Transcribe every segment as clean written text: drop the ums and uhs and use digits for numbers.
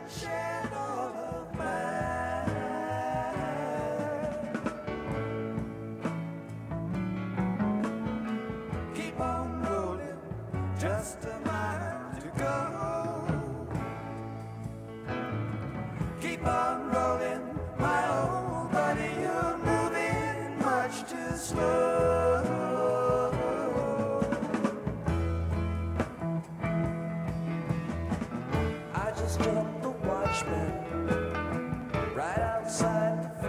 shed all of mine. Keep on rolling, just a mile to go. Keep on rolling, my old buddy, you're moving much too slow. I just jumped the watchman right outside the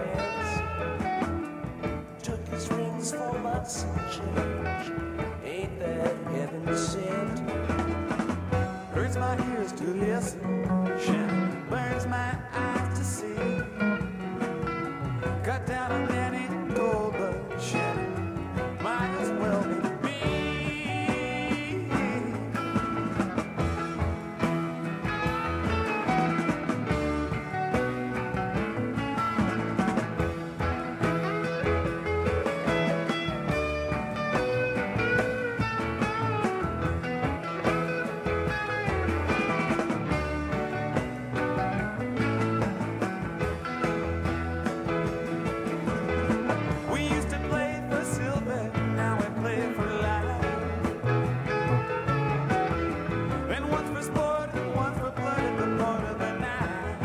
fence. Took his rings for lots of change. Ain't that heaven sent? Hurts my ears to listen, Shannon burns my eyes to see. Cut down on any gold, but Shannon might as well be me. We used to play for silver, now we play for life. And once for sport and once for blood at the point of the knife.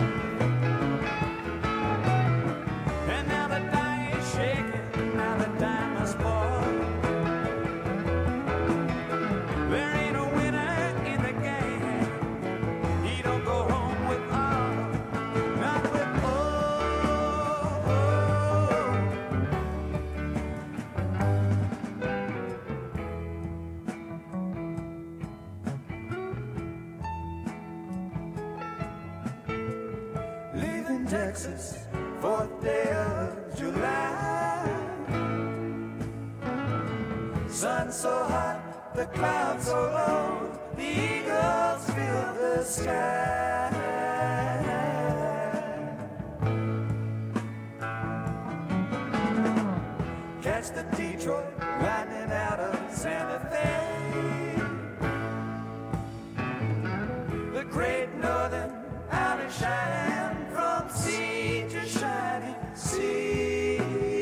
And now the die is shaking, now the dime is spoiled. There ain't a winner in the game. He don't go home with all, not with all. Leaving Texas, 4th day of July. Sun so hot, the clouds so low, the eagles fill the sky. Catch the Detroit lightning out of Santa Fe. The Great Northern out and shining from sea to shining sea.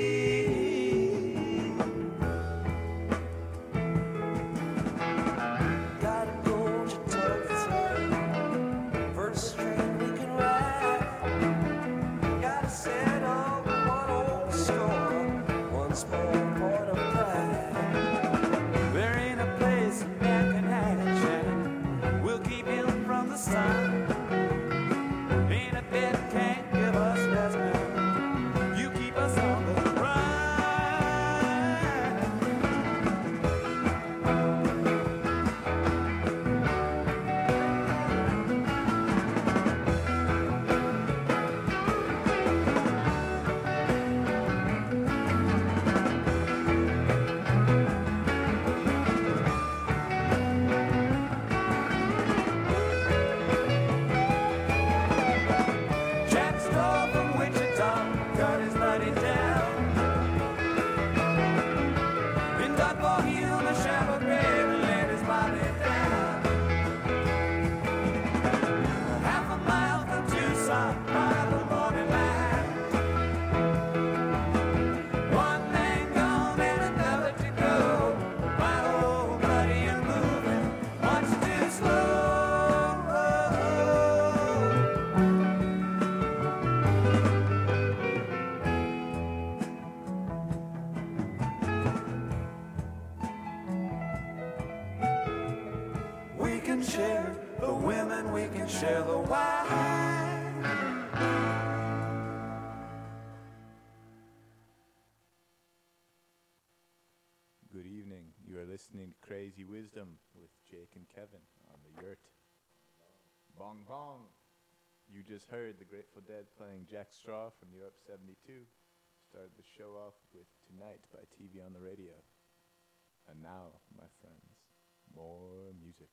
Gotta go to Tulsa, first string we can ride. Gotta settle one old score, one small point of pride. There ain't a place that can hide it, Shannon. We'll keep him from the sun. Ain't a bed can't give us rest now. You keep us on the run. Jack Straw from Wichita cut his money down. And dug for him a shallow grave and laid his body down. Half a mile from Tucson by the morning light. One man gone and another to go. My old buddy, you're moving much too slow. We can share the women, we can share the wine. Good evening. You are listening to Crazy Wisdom with Jake and Kevin on the yurt. Bong bong. You just heard the Grateful Dead playing Jack Straw from Europe 72. Started the show off with Tonight by TV on the Radio. And now, my friends, more music.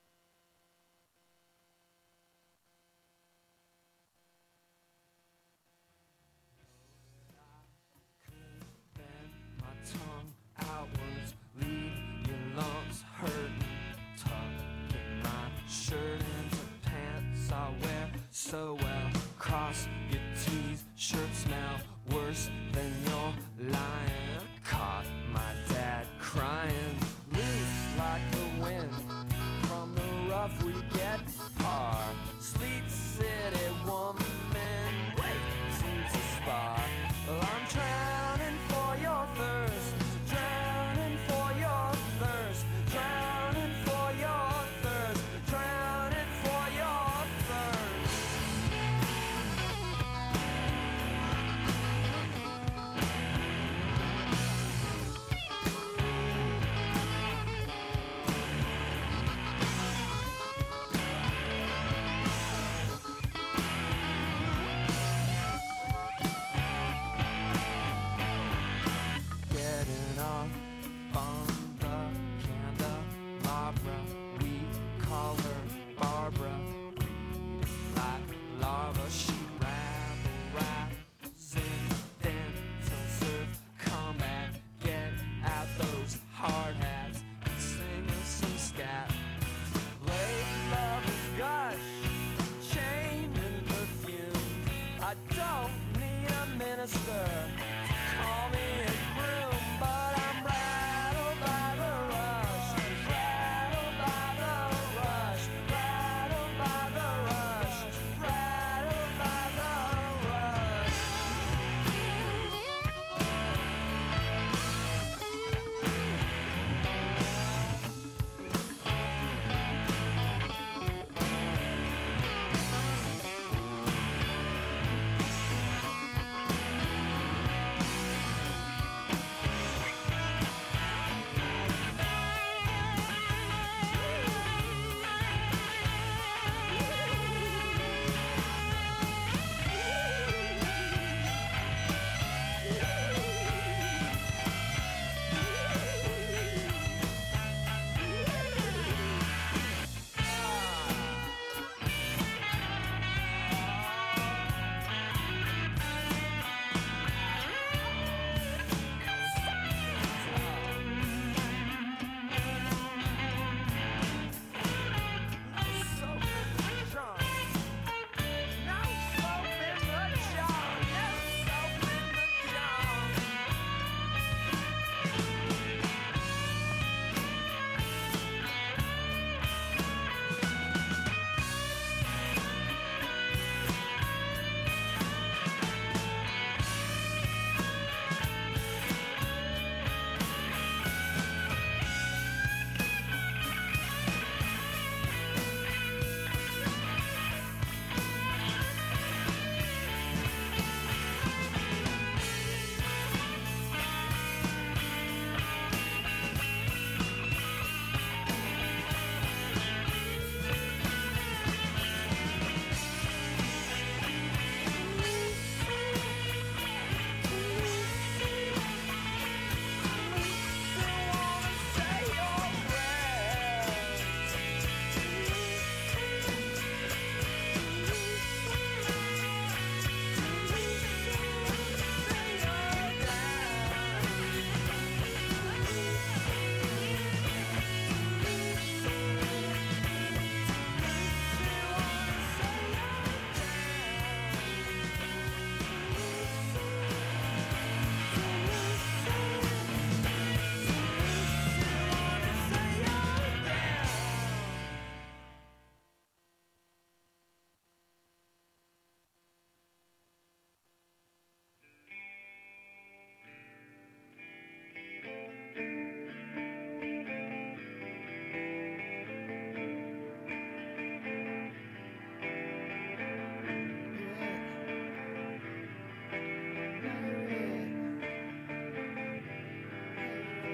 My tongue outwards, leave your lungs hurting. Tuck in my shirt and the pants I wear. So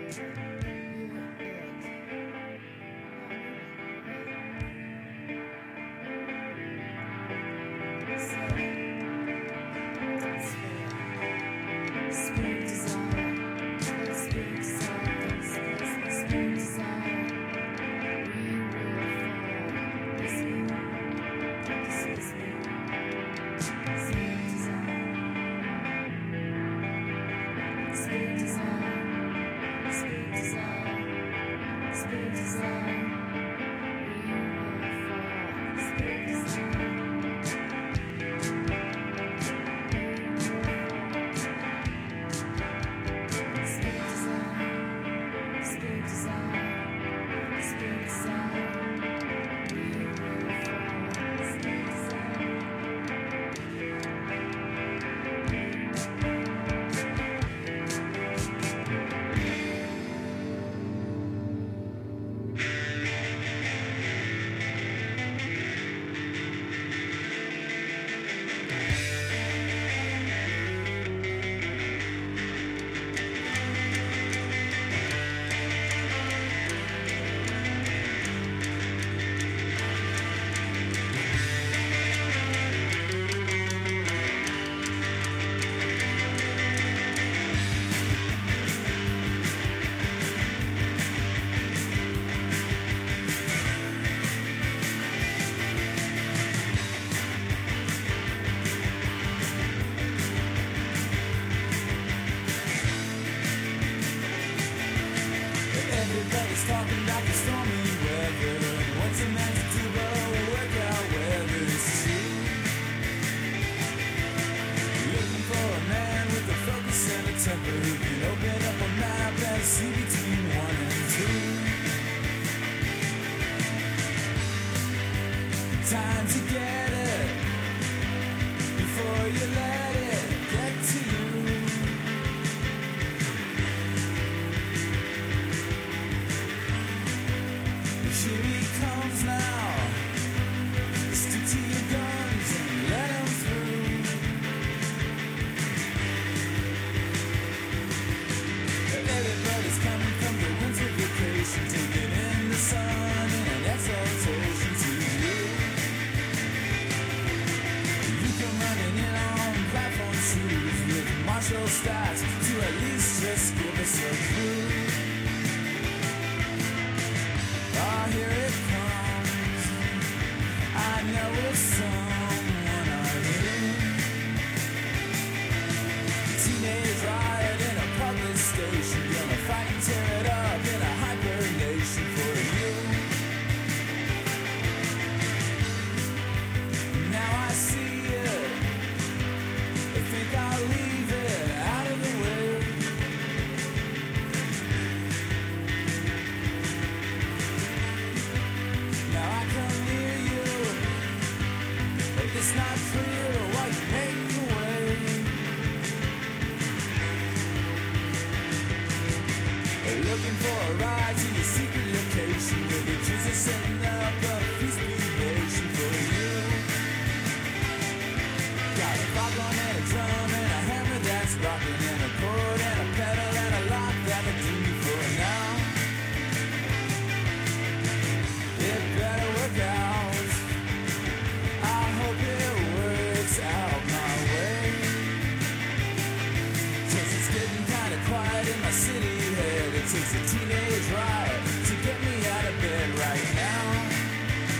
Takes a teenage riot to get me out of bed right now.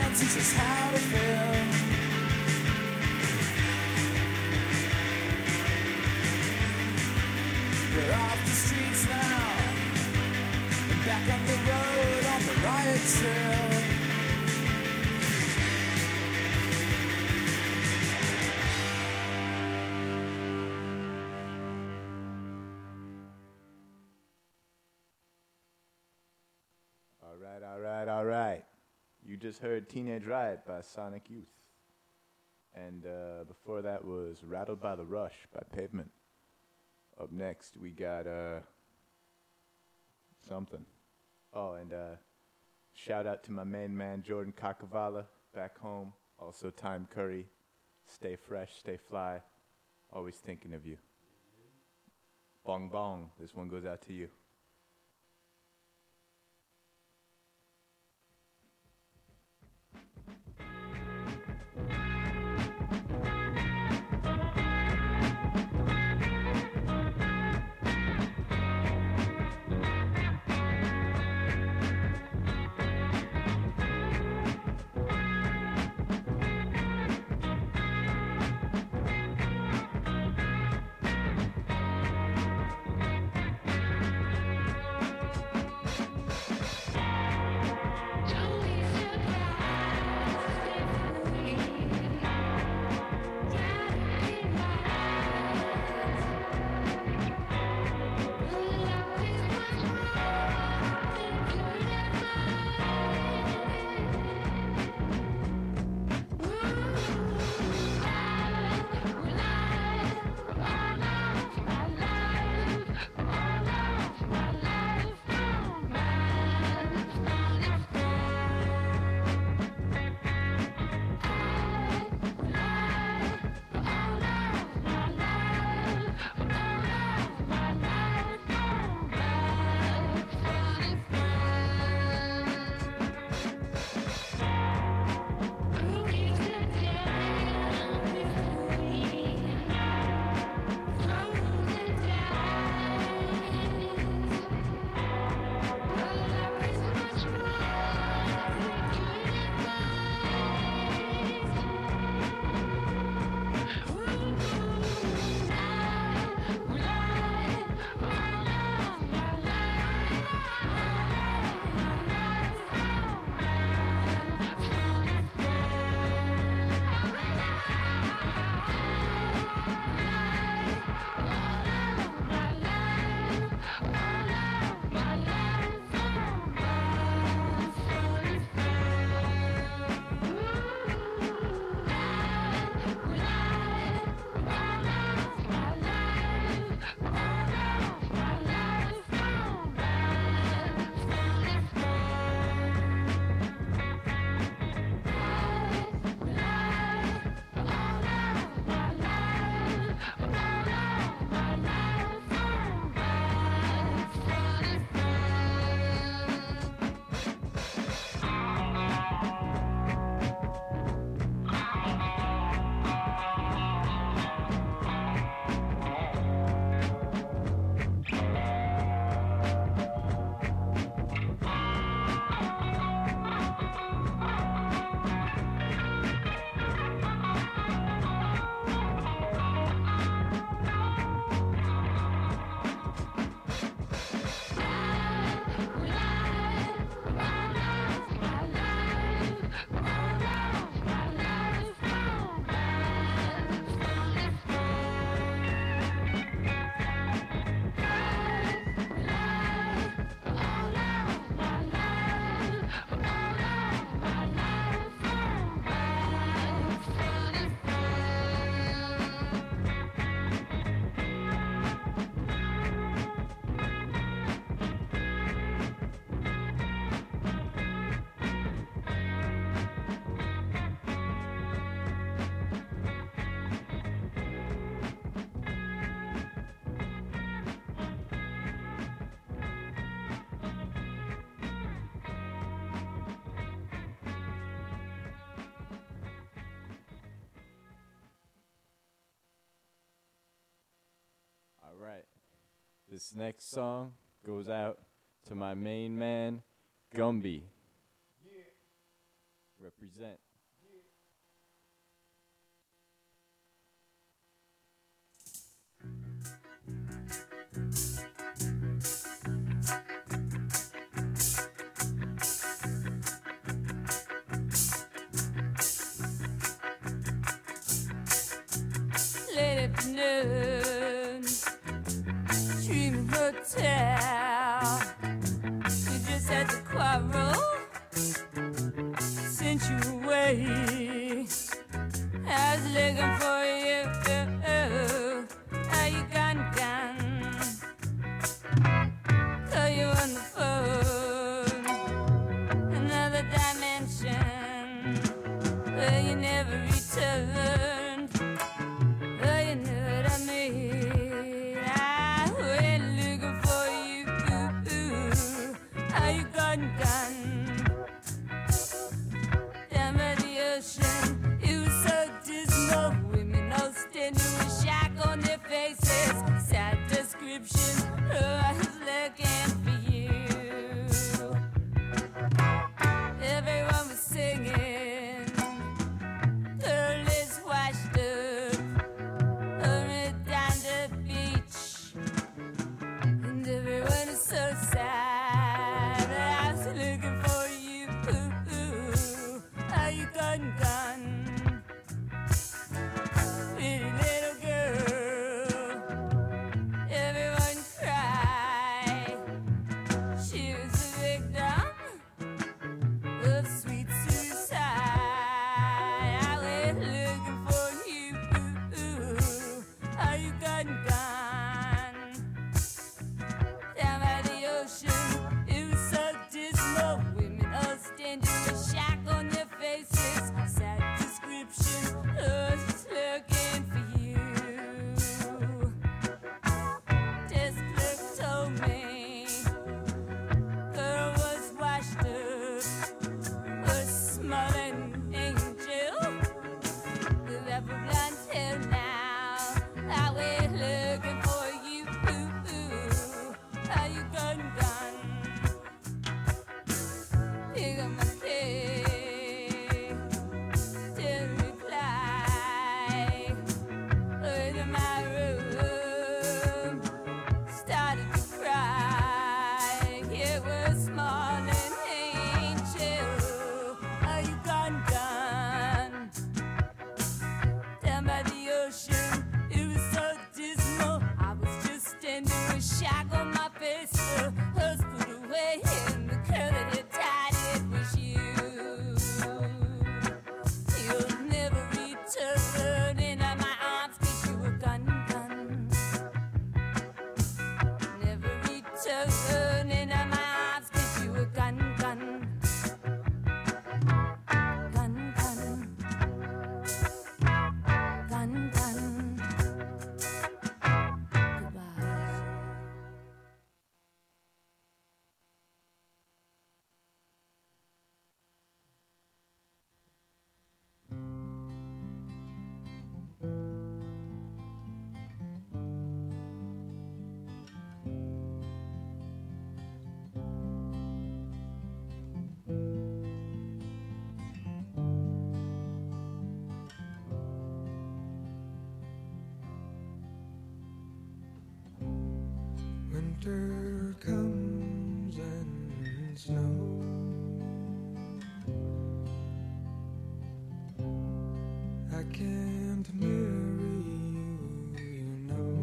man teach us how to feel. We're off the streets now, and back on the road on the riot trail. All right. You just heard Teenage Riot by Sonic Youth. And before that was Rattled by the Rush by Pavement. Up next, we got something. Oh, and shout out to my main man, Jordan Kakavala, back home. Also, Time Curry. Stay fresh, stay fly. Always thinking of you. Bong bong. This one goes out to you. This next song goes out to my main man, Gumby. Represent. Late afternoon, Dream Hotel. We just had to quarrel, sent you away. I was looking for you. Are you gone? Call you on the phone, another dimension where you never returned. Oh, you know what I mean. I went looking for you. Are you gone? Down by the ocean, it was so dismal. Women all standing with shock on their faces. Sad description. Oh, I was looking for you. Everyone was singing. Girl is washed up. Down the beach, and everyone is so sad. I was looking for you. Are you gone? Pretty little girl, everyone cried. She was a victim of sweet suicide. I went looking for you. Are you gone? Down by the ocean, it was so dismal. Women all standing with shock on their faces. Sad description. I was just looking for you. Desk clerk told me girl was washed up, a smiling angel with apple blonde hair now. I went looking for you. Are you gone? Pick up my key, didn't reply. Went to my room, started to cry. It was smiling angel. Are you gone? Down by the ocean, it was so dismal. I was just standing with shock on my face. The hers put away, and the curl that had tied it was you. You'll never return into my arms, 'cause you were gone. Never return into my arms, 'cause you were gone. Goodbye. Winter comes and snow. I can't marry you, you know.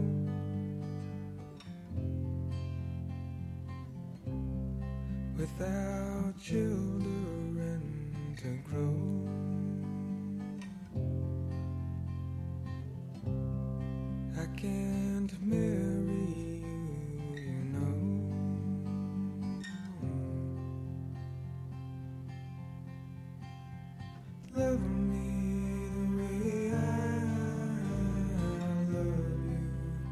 Without children to grow. I can't marry you, you know. Love me the way I love you.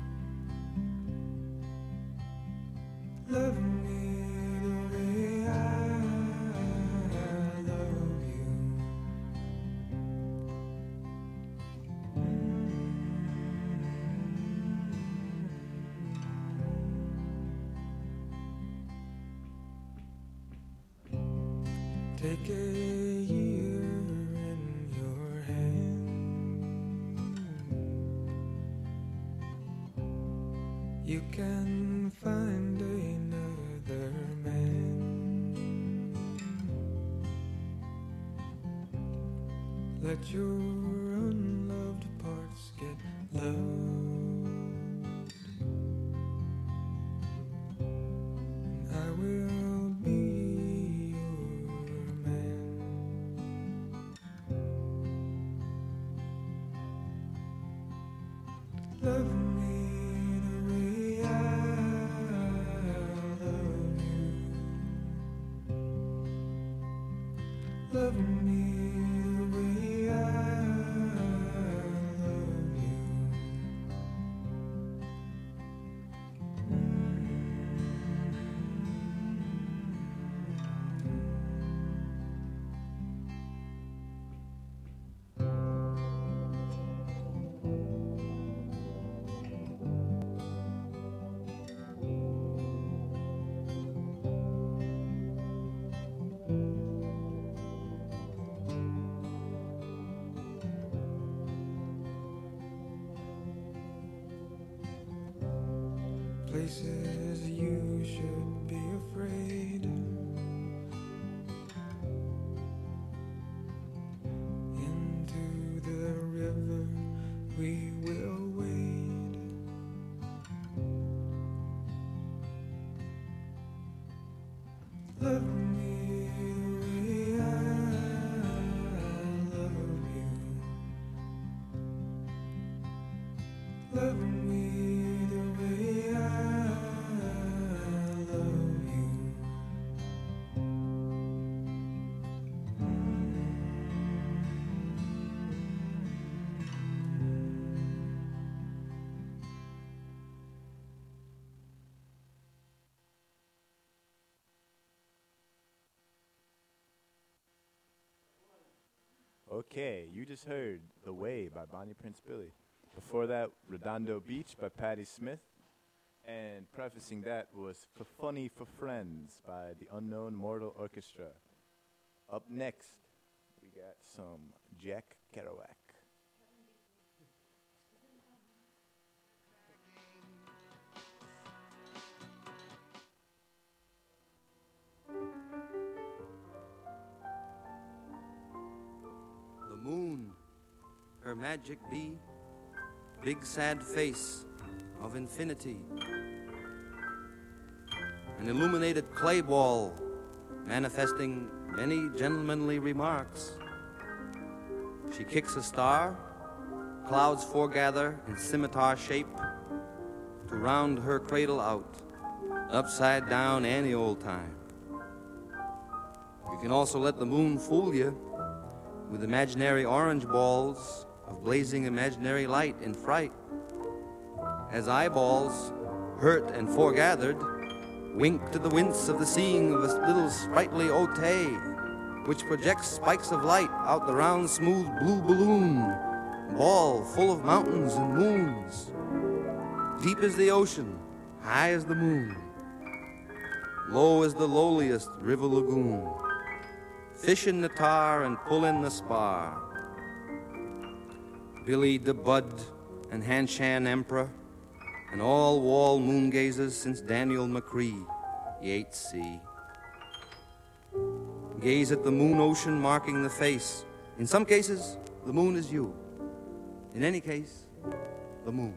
Love me the way I love you. Take a year can find another man. Let your unloved parts get loved, and I will be your man. Love me the way I love you. Love me the way I love you. Places you should be afraid. Into the river we will wade. Love me the way I love you. Love me the way I love you. Okay, you just heard The Way by Bonnie Prince Billy. Before that, Redondo Beach by Patti Smith. And prefacing that was For Funny for Friends by the Unknown Mortal Orchestra. Up next, we got some Jack Kerouac. The moon, her magic bee, big sad face of infinity. An illuminated clay ball manifesting many gentlemanly remarks. She kicks a star, clouds foregather in scimitar shape to round her cradle out, upside down any old time. You can also let the moon fool you with imaginary orange balls of blazing imaginary light in fright, as eyeballs, hurt and foregathered, wink to the wince of the seeing of a little sprightly otay, which projects spikes of light out the round, smooth blue balloon, ball full of mountains and moons. Deep as the ocean, high as the moon, low as the lowliest river lagoon. Fish in the tar and pull in the spar. Billy the Bud and Hanshan Emperor and all wall moon gazers since Daniel McCree, Yeats see. Gaze at the moon ocean marking the face. In some cases, the moon is you. In any case, the moon.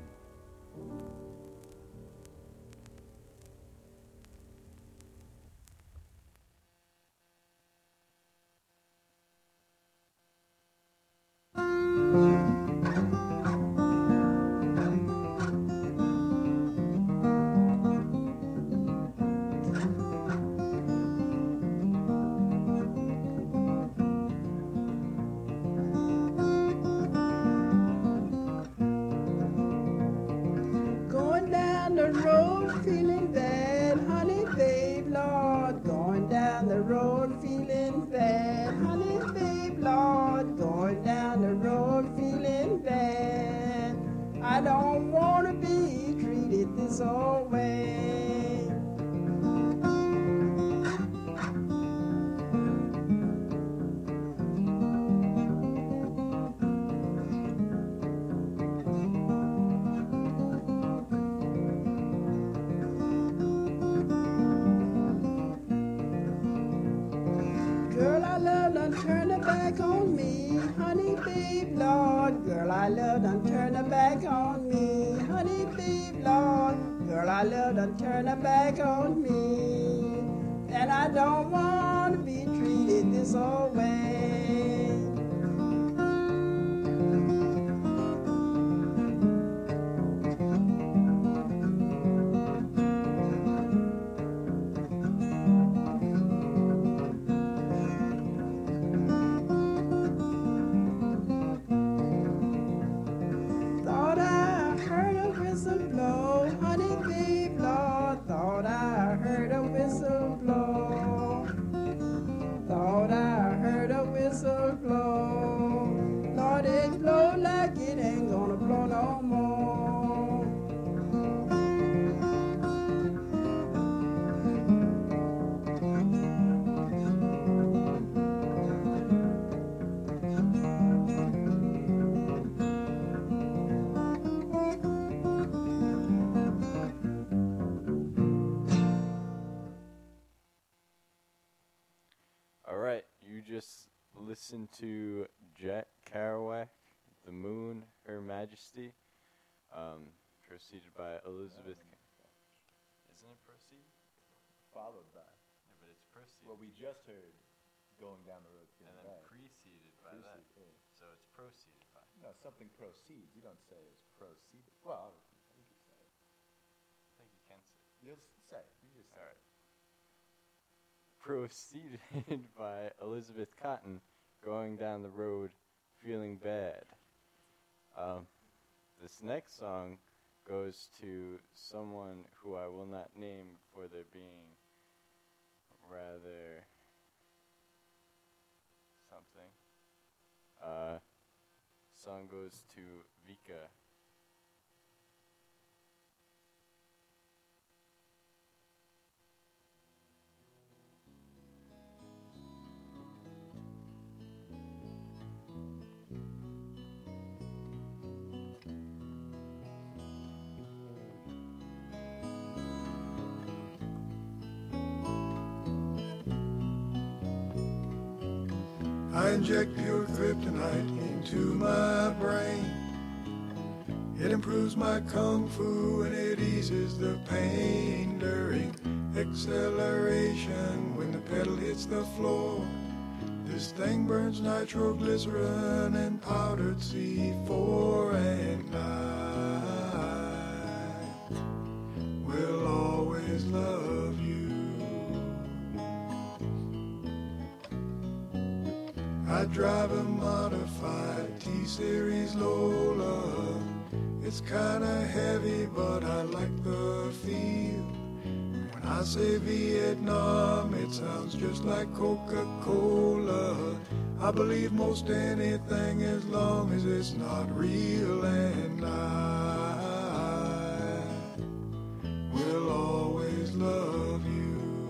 Lord, girl I love done turn her back on me. Honey, bee, Lord, girl I love done turn her back on me. And I don't want to be treated this old way. Thought I heard a whistle blow, honey, babe, Lord. Thought I heard a whistle blow. Thought I heard a whistle blow. Lord, it blow like it ain't gonna blow no more. All right, you just listened to Jack Kerouac, The Moon, Her Majesty, preceded by Elizabeth. Isn't it proceed? Followed by. Yeah, but it's proceed. Well, we just heard Going Down the Road and Feeling then Bad. preceded by that. Precede, yeah. So it's proceeded by. No, something proceeds. You don't say it's proceeded. Well, you can say it. I think you can say. You'll say it. You just say All right. Proceeded by Elizabeth Cotton, Going Down the Road, Feeling Bad. This next song goes to someone who I will not name for their being rather something. Song goes to Vika. I inject pure kryptonite into my brain. It improves my kung fu and it eases the pain during acceleration when the pedal hits the floor. This thing burns nitroglycerin and powdered C4, and I will always love you. I drive a modified T-Series Lola. It's kinda heavy, but I like the feel. When I say Vietnam, it sounds just like Coca-Cola. I believe most anything as long as it's not real, and I will always love you.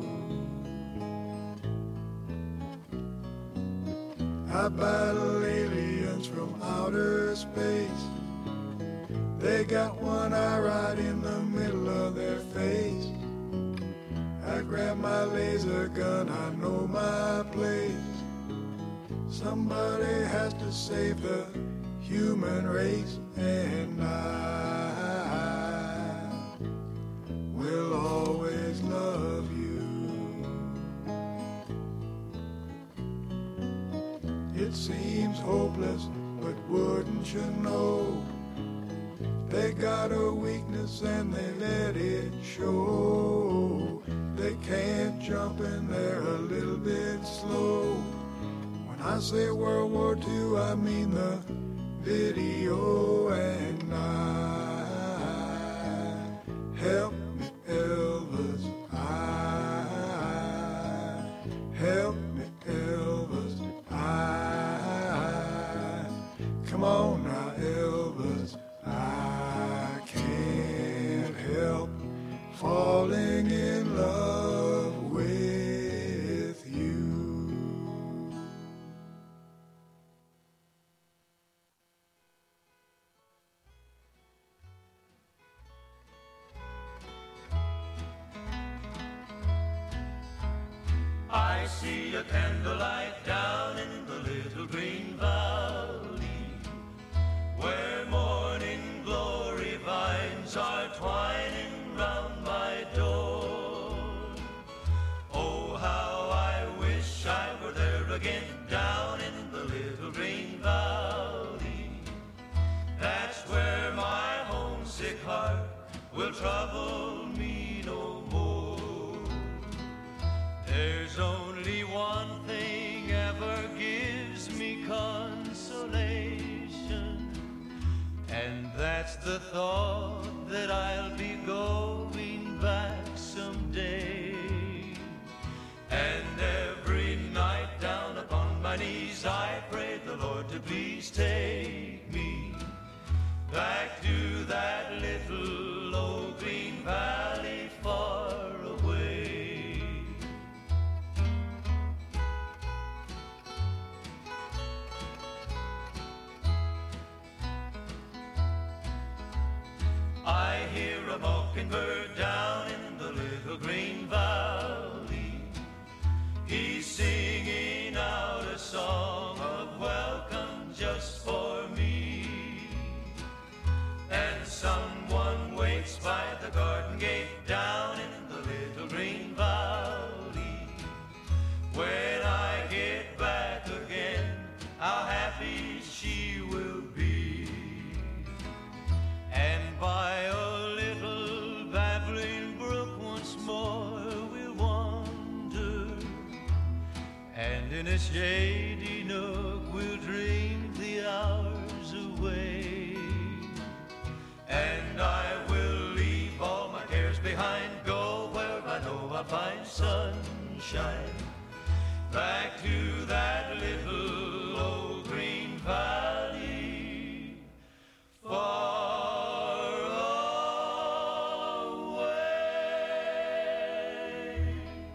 I battle aliens from outer space. They got one eye right in the middle of their face. I grab my laser gun, I know my place. Somebody has to save the human race, and I will always love you. It seems hopeless, but wouldn't you know? They got a weakness and they let it show. They can't jump and they're a little bit slow. When I say World War II, I mean the video, and I help me, Elvis. I help me, Elvis. I come on now, Elvis. I can't help falling in love with you. I see a candlelight down in the little green valley. birds are twining round my door. Oh, how I wish I were there again, down in the little green valley. That's where my homesick heart will trouble me no more. There's only one thing ever gives me consolation, and that's the thought that I'll be going back someday. And every night down upon my knees I pray the Lord to please take me back to that little old green valley far away. I hear a mockingbird down in the little green valley. He's singing out a song of welcome just for me. And someone waits by the garden gate down in the little green valley. When I get back again, how happy she will be. And by a little babbling brook once more we'll wander, and in a shady nook we'll dream the hours away. And I will leave all my cares behind, go where I know I'll find sunshine, back to that little old green valley far away.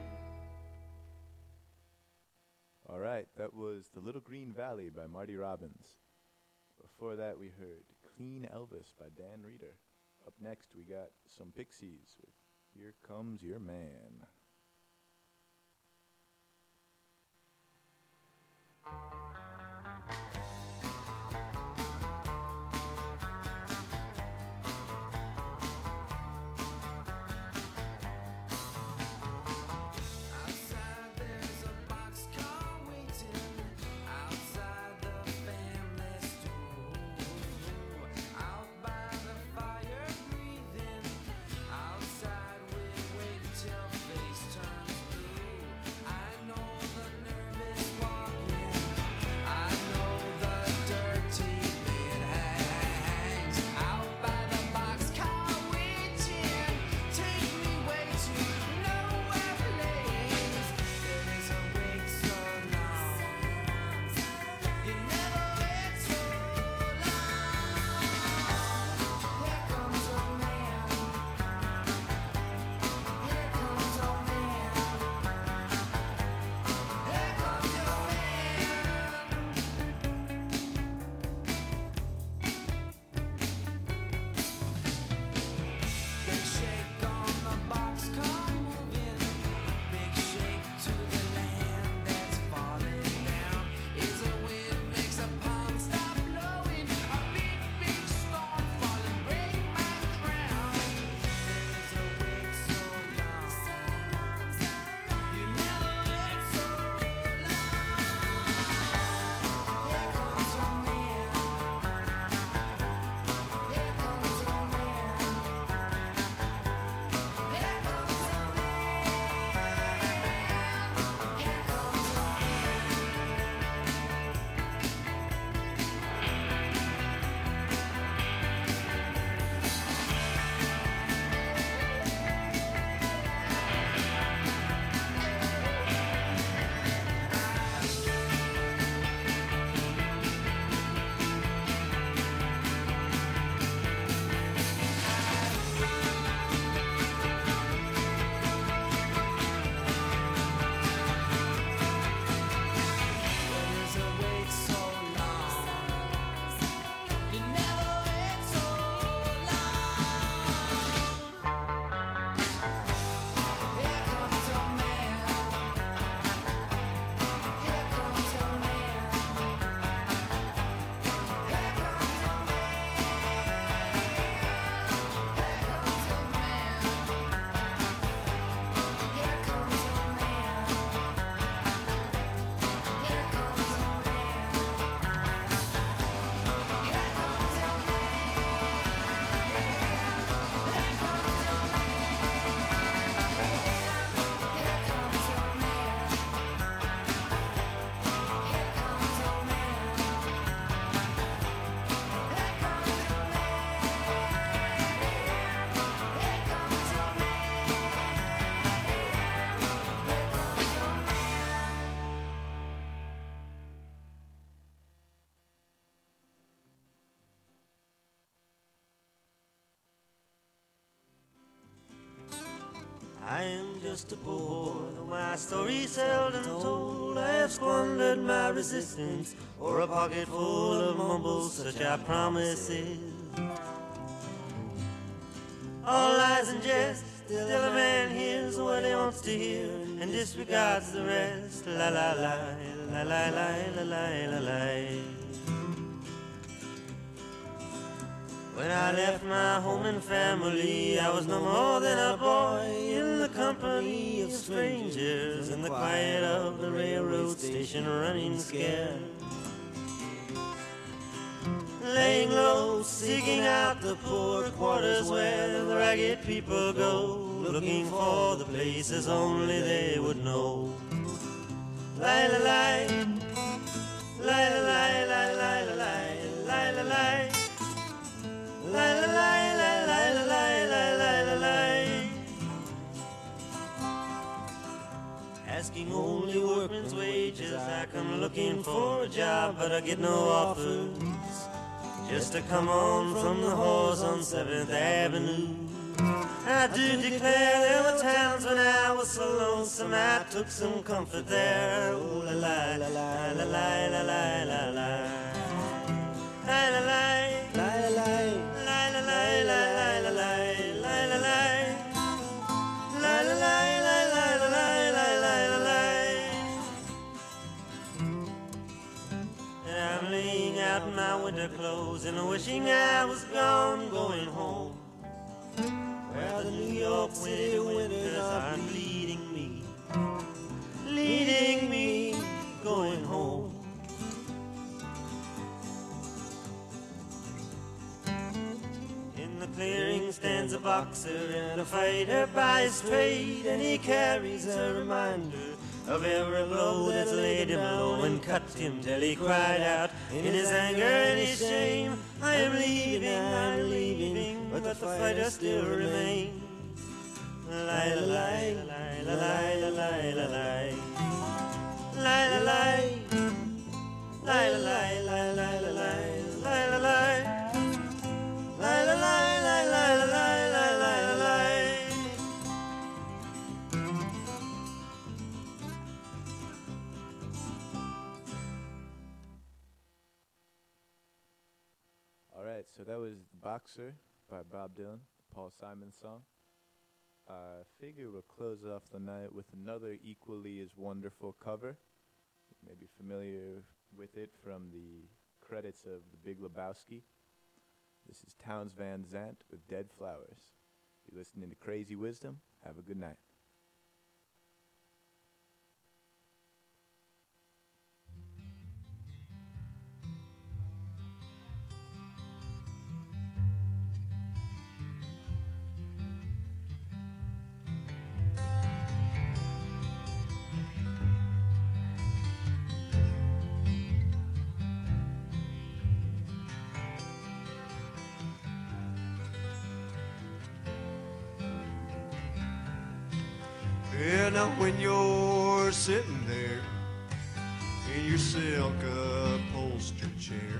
All right, that was The Little Green Valley by Marty Robbins. Before that, we heard Clean Elvis by Dan Reeder. Up next, we got some Pixies with Here Comes Your Man. Outside there's a boxcar waiting, outside the family store, out by the fire breathing, outside we wait till fate just a poor boy. Though my story's seldom told, I have squandered my resistance or a pocket full of mumbles, such are promises. All lies and jest, still a man hears what he wants to hear and disregards the rest. La la la, la la la la la la la. When I left my home and family, I was no more than a boy in the company of strangers, in the quiet of the railroad station, running scared. Laying low, seeking out the poor quarters where the ragged people go, looking for the places only they would know. Lie, la, lie, lie, la, lie, lie, lie, la, lie, lie, la, lie. La la la la la la la la la la. Asking only workman's wages, I come looking for a job, but I get no offers. Just to come on from the halls on 7th Avenue. I do declare there were times when I was so lonesome I took some comfort there. Oh la la la la la la la la la la. La la la la la la. My winter clothes and wishing I was gone, going home where the New York City winters are leading me, going home. In the clearing stands a boxer and a fighter by his trade, and he carries a reminder of every blow that's laid him low and cut him till he cried out in his anger and his shame, I am leaving, but the fighter still remains. Lie, la, lie, lie, la, lie, la, lie, la, lie. Lie, la, lie. Lie, la, lie, lie, lie, la, lie, lie, la, lie. Lie, la, lie, lie, lie, la, lie, lie, lie, la, lie. Alright, so that was The Boxer by Bob Dylan, Paul Simon song. I figure we'll close off the night with another equally as wonderful cover. You may be familiar with it from the credits of The Big Lebowski. This is Townes Van Zandt with Dead Flowers. You're listening to Crazy Wisdom. Have a good night. Yeah, now when you're sitting there in your silk upholstered chair,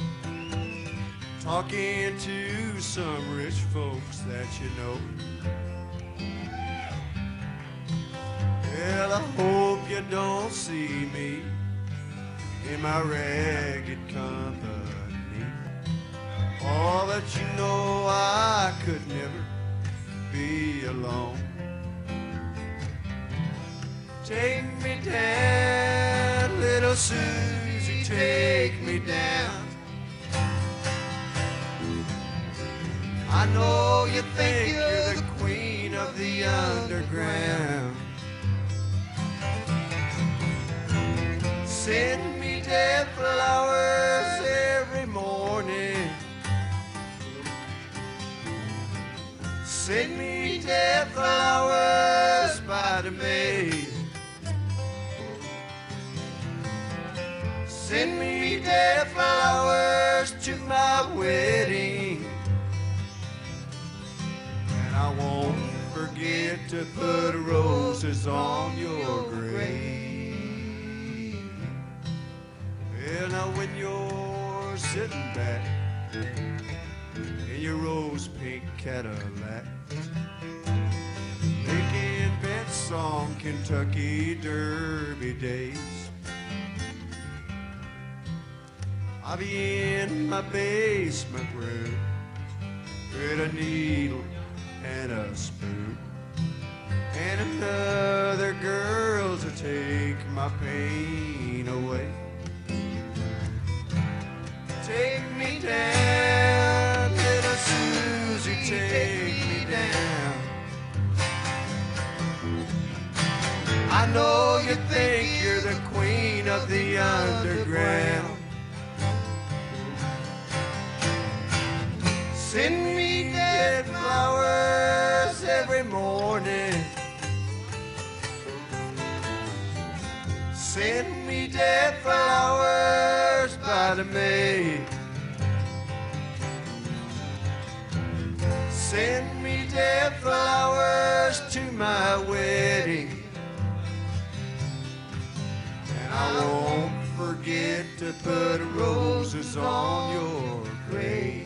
talking to some rich folks that you know, well, I hope you don't see me in my ragged company. Oh, but you know I could never be alone. Take me down, little Susie, take me down. I know you think you're the queen of the underground. Send me dead flowers every morning. Send me dead flowers by the maid. Send me dead flowers to my wedding, and I won't forget to put roses on your grave. Well, now when you're sitting back in your rose pink Cadillac, making bets song Kentucky Derby days. I'll be in my basement room with a needle and a spoon and another girl to take my pain away. Take me down, little Susie, take me down. I know you think you're the queen of the underground. Send me dead flowers every morning. Send me dead flowers by the May. Send me dead flowers to my wedding. And I won't forget to put roses on your grave.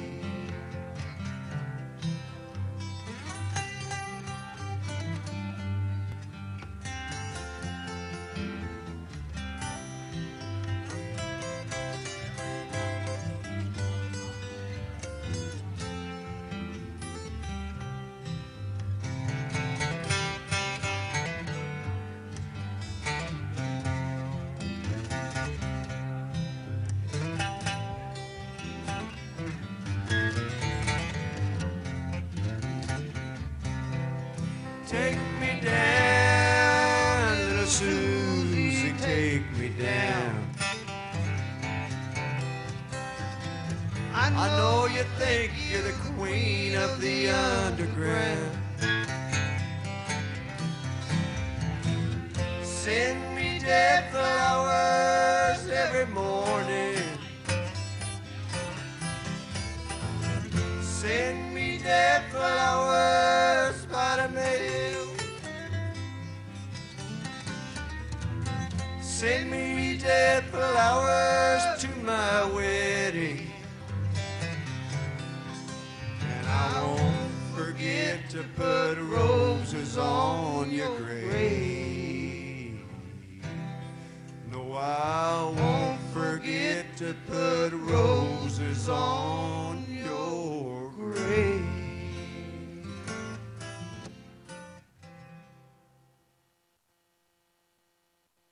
Take me down, little Susie, take me down. I know you think you're the queen of the underground. Send me dead flowers every morning. Send me dead flowers by the mail. Send me dead flowers to my wedding. And I won't forget to put roses on your grave. No, I won't forget to put roses on